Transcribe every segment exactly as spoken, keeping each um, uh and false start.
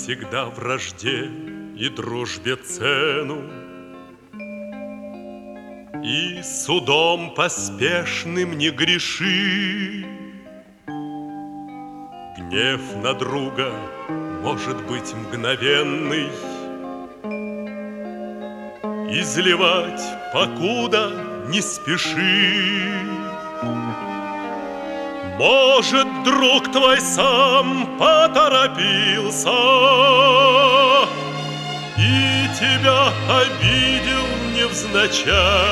всегда вражде и дружбе цену, и судом поспешным не греши. Гнев на друга может быть мгновенный, изливать покуда не спеши. Может, друг твой сам поторопился и тебя обидел невзначай.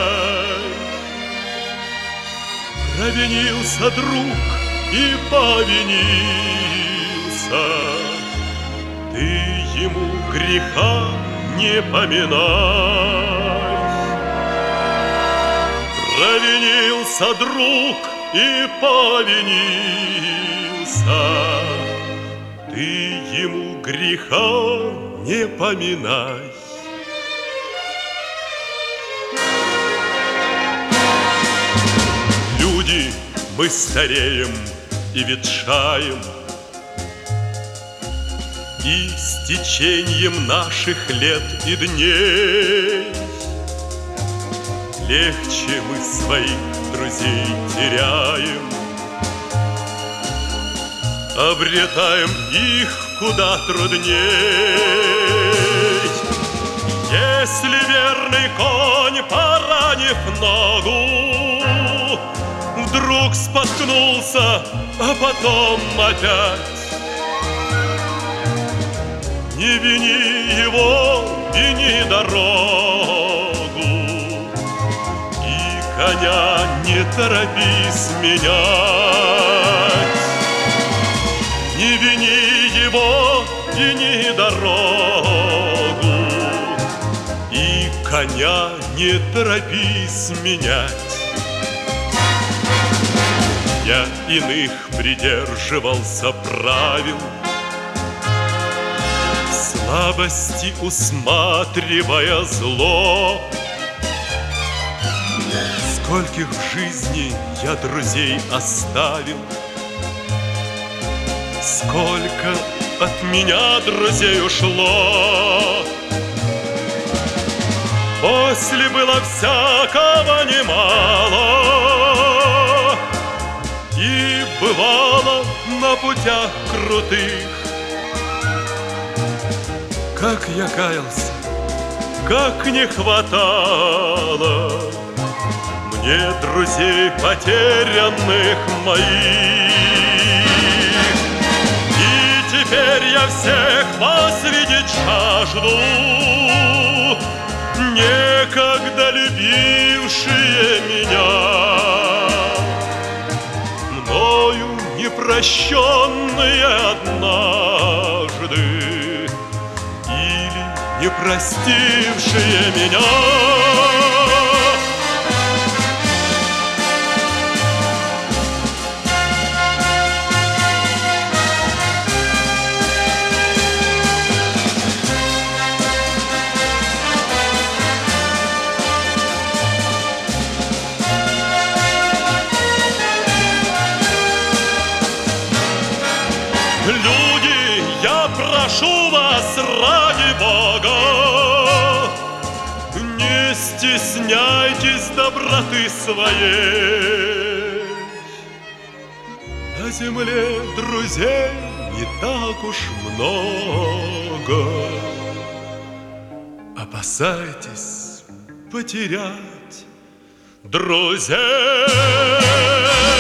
Провинился друг и повинился, ты ему греха не поминай. Провинился друг и повинился, ты ему греха не поминай. Люди, мы стареем и ветшаем, и с течением наших лет и дней легче мы своих друзей теряем, обретаем их куда трудней. Если верный конь, поранив ногу, вдруг споткнулся, а потом опять, не вини его, вини дорогу, и коня не торопись менять. Не вини его, вини дорогу, и коня не торопись менять. Я иных придерживался правил, в слабости усматривая зло. Скольких в жизни я друзей оставил, сколько от меня друзей ушло. После было всякого немало, и бывало на путях крутых. Как я каялся, как не хватало мне друзей потерянных моих. И теперь я всех вас видеть жажду, некогда любившие меня, мною непрощенные однажды или не простившие меня. Люди, я прошу вас ради Бога, не стесняйтесь доброты своей. На земле друзей не так уж много, опасайтесь потерять друзей.